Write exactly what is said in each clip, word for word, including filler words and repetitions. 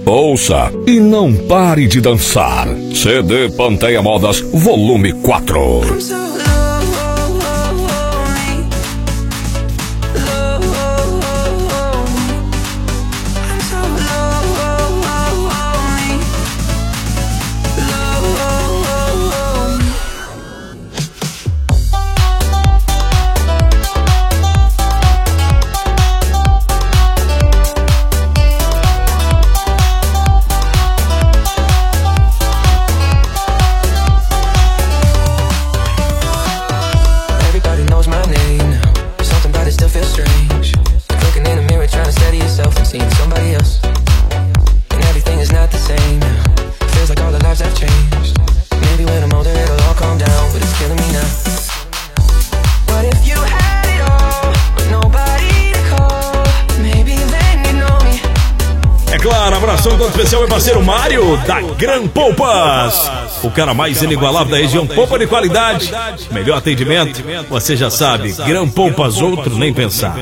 Ouça e não pare de dançar. C D Panteia Modas, volume quatro. Abração todo especial, meu parceiro Mário, da Gran Poupas. O cara mais inigualável da região, polpa de qualidade, melhor atendimento, você já sabe, Gran Poupas, outro nem pensar.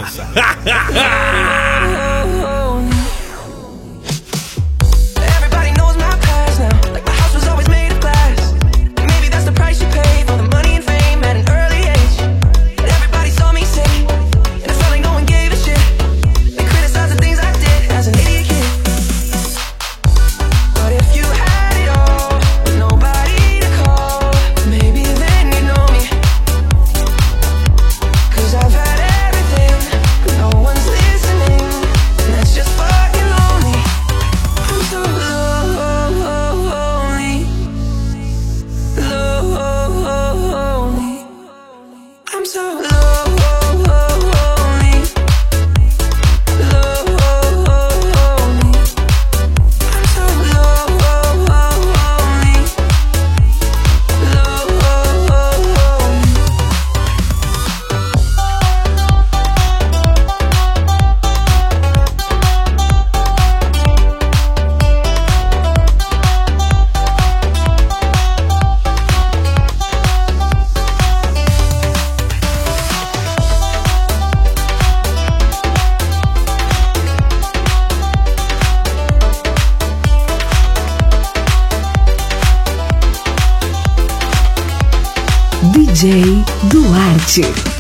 D J Duarte.